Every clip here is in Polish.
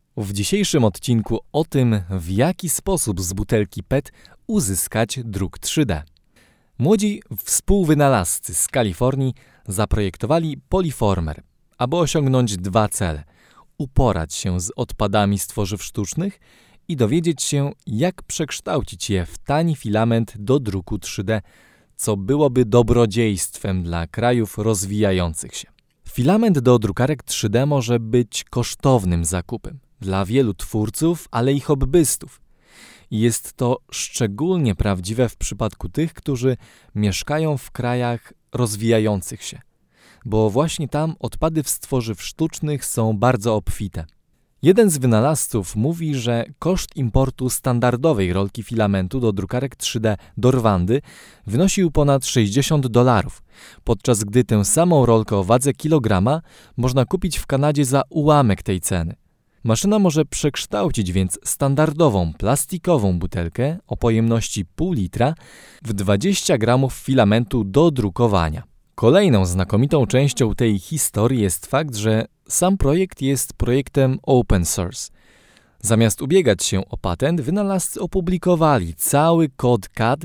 W dzisiejszym odcinku o tym, w jaki sposób z butelki PET uzyskać druk 3D. Młodzi współwynalazcy z Kalifornii zaprojektowali Polyformer, aby osiągnąć dwa cele: uporać się z odpadami z tworzyw sztucznych i dowiedzieć się, jak przekształcić je w tani filament do druku 3D, co byłoby dobrodziejstwem dla krajów rozwijających się. Filament do drukarek 3D może być kosztownym zakupem dla wielu twórców, ale i hobbystów. I jest to szczególnie prawdziwe w przypadku tych, którzy mieszkają w krajach rozwijających się, bo właśnie tam odpady z tworzyw sztucznych są bardzo obfite. Jeden z wynalazców mówi, że koszt importu standardowej rolki filamentu do drukarek 3D do Rwandy wynosił ponad $60, podczas gdy tę samą rolkę o wadze kilograma można kupić w Kanadzie za ułamek tej ceny. Maszyna może przekształcić więc standardową plastikową butelkę o pojemności pół litra w 20 gramów filamentu do drukowania. Kolejną znakomitą częścią tej historii jest fakt, że sam projekt jest projektem open source. Zamiast ubiegać się o patent, wynalazcy opublikowali cały kod CAD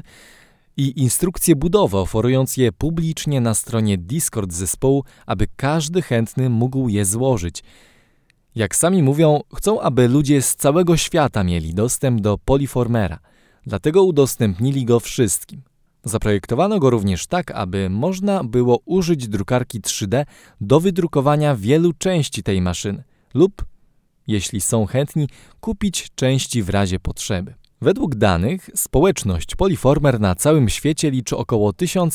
i instrukcje budowy, oferując je publicznie na stronie Discord zespołu, aby każdy chętny mógł je złożyć. Jak sami mówią, chcą, aby ludzie z całego świata mieli dostęp do Polyformera, dlatego udostępnili go wszystkim. Zaprojektowano go również tak, aby można było użyć drukarki 3D do wydrukowania wielu części tej maszyny lub, jeśli są chętni, kupić części w razie potrzeby. Według danych społeczność Polyformer na całym świecie liczy około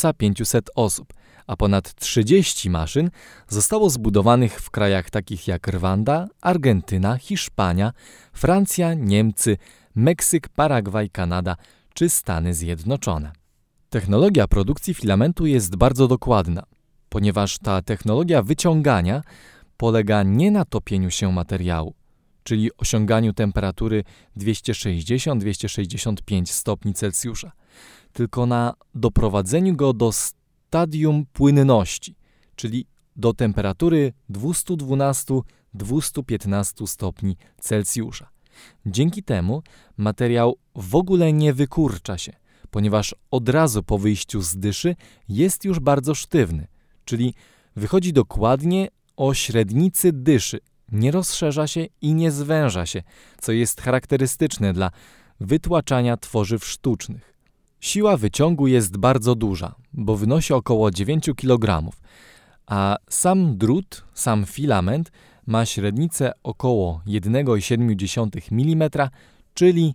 1500 osób, a ponad 30 maszyn zostało zbudowanych w krajach takich jak Rwanda, Argentyna, Hiszpania, Francja, Niemcy, Meksyk, Paragwaj, Kanada czy Stany Zjednoczone. Technologia produkcji filamentu jest bardzo dokładna, ponieważ ta technologia wyciągania polega nie na topieniu się materiału, czyli osiąganiu temperatury 260-265 stopni Celsjusza, tylko na doprowadzeniu go do stadium płynności, czyli do temperatury 212-215 stopni Celsjusza. Dzięki temu materiał w ogóle nie wykurcza się, ponieważ od razu po wyjściu z dyszy jest już bardzo sztywny, czyli wychodzi dokładnie o średnicy dyszy, nie rozszerza się i nie zwęża się, co jest charakterystyczne dla wytłaczania tworzyw sztucznych. Siła wyciągu jest bardzo duża, bo wynosi około 9 kg, a sam drut, sam filament ma średnicę około 1,7 mm, czyli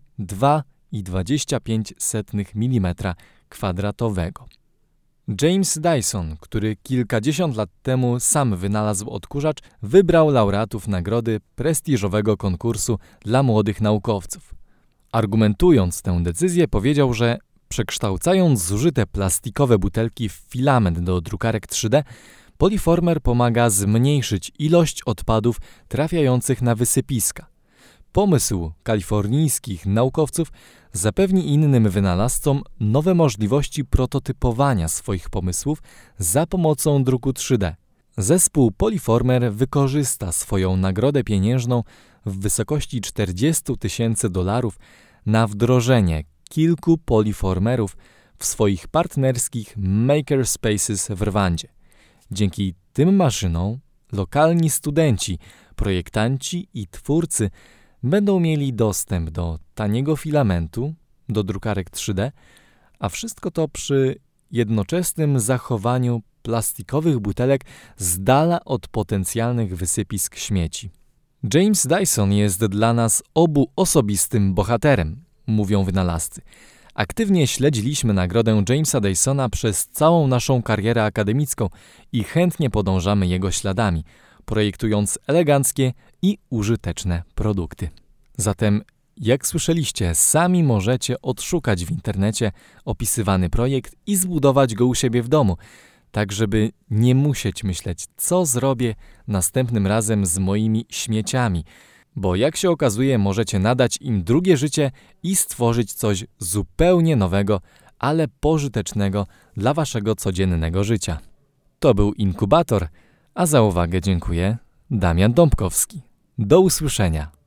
2,25 mm². James Dyson, który kilkadziesiąt lat temu sam wynalazł odkurzacz, wybrał laureatów nagrody prestiżowego konkursu dla młodych naukowców. Argumentując tę decyzję, powiedział, że przekształcając zużyte plastikowe butelki w filament do drukarek 3D, Polyformer pomaga zmniejszyć ilość odpadów trafiających na wysypiska. Pomysł kalifornijskich naukowców zapewni innym wynalazcom nowe możliwości prototypowania swoich pomysłów za pomocą druku 3D. Zespół Polyformer wykorzysta swoją nagrodę pieniężną w wysokości $40,000 na wdrożenie kilku Polyformerów w swoich partnerskich makerspaces w Rwandzie. Dzięki tym maszynom lokalni studenci, projektanci i twórcy będą mieli dostęp do taniego filamentu, do drukarek 3D, a wszystko to przy jednoczesnym zachowaniu plastikowych butelek z dala od potencjalnych wysypisk śmieci. James Dyson jest dla nas obu osobistym bohaterem, mówią wynalazcy. Aktywnie śledziliśmy nagrodę Jamesa Dysona przez całą naszą karierę akademicką i chętnie podążamy jego śladami, projektując eleganckie i użyteczne produkty. Zatem, jak słyszeliście, sami możecie odszukać w internecie opisywany projekt i zbudować go u siebie w domu, tak żeby nie musieć myśleć, co zrobię następnym razem z moimi śmieciami, bo jak się okazuje, możecie nadać im drugie życie i stworzyć coś zupełnie nowego, ale pożytecznego dla waszego codziennego życia. To był Inkubator, a za uwagę dziękuję Damian Dąbkowski. Do usłyszenia.